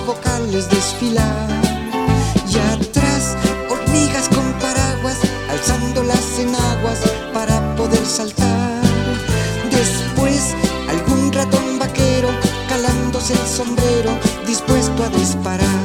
vocales desfilar. Y atrás, hormigas con paraguas, alzando las enaguas para poder saltar. Después, algún ratón vaquero, calándose el sombrero, dispuesto a disparar.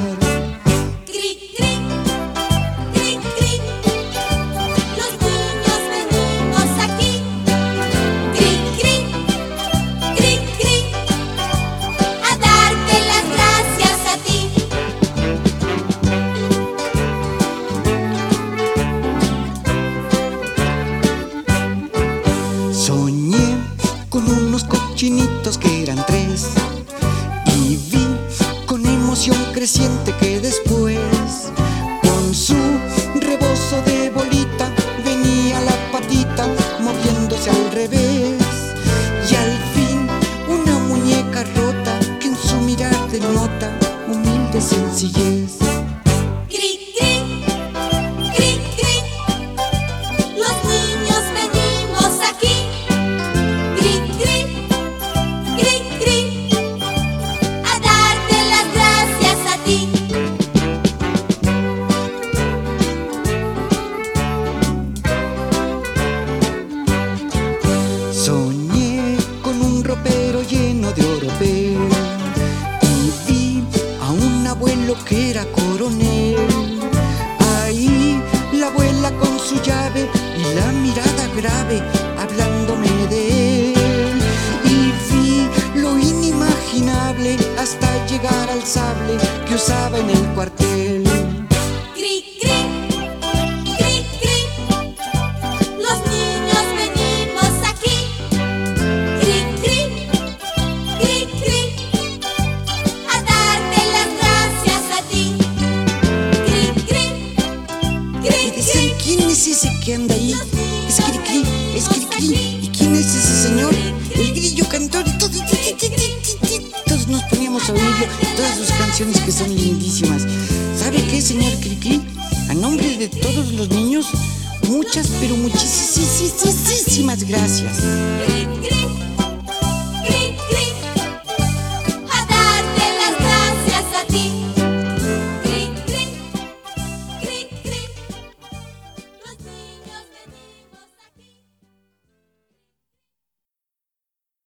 Soñé con unos cochinitos que eran 3 y vi con emoción creciente que después, con su rebozo de bolita, venía la patita moviéndose al revés. Y al fin una muñeca rota que en su mirar denota humilde sencillez. Soñé con un ropero lleno de oropel y vi a un abuelo que era coronel. Ahí la abuela con su llave y la mirada grave hablándome de él. Y vi lo inimaginable hasta llegar al sable que usaba en el cuartel. ¿Quién es ese que anda ahí? Es Cricri, es Cricri. ¿Y quién es ese señor? El grillo cantor. Y todos nos poníamos a oírlo, todas sus canciones que son lindísimas. ¿Sabe qué, señor Cricri? A nombre de todos los niños, muchas, pero muchísimas gracias.